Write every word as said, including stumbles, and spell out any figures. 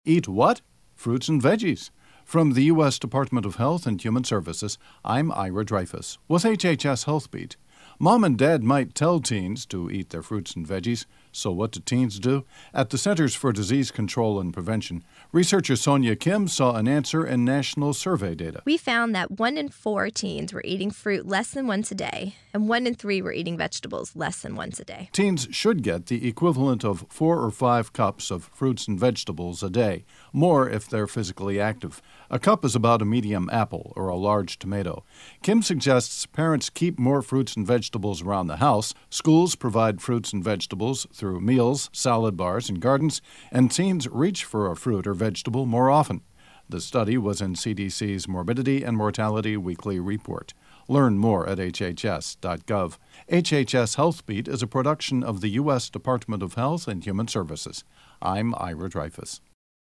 Eat what? Fruits and veggies. From the U S Department of Health and Human Services, I'm Ira Dreyfus with H H S Health Beat. Mom and Dad might tell teens to eat their fruits and veggies, so what do teens do? At the Centers for Disease Control and Prevention, researcher Sonia Kim saw an answer in national survey data. We found that one in four teens were eating fruit less than once a day, and one in three were eating vegetables less than once a day. Teens should get the equivalent of four or five cups of fruits and vegetables a day, more if they're physically active. A cup is about a medium apple or a large tomato. Kim suggests parents keep more fruits and vegetables around the house. Schools provide fruits and vegetables through meals, salad bars, and gardens, and teens reach for a fruit or vegetable more often. The study was in C D C's Morbidity and Mortality Weekly Report. Learn more at H H S dot gov. H H S Health Beat is a production of the U S Department of Health and Human Services. I'm Ira Dreyfus.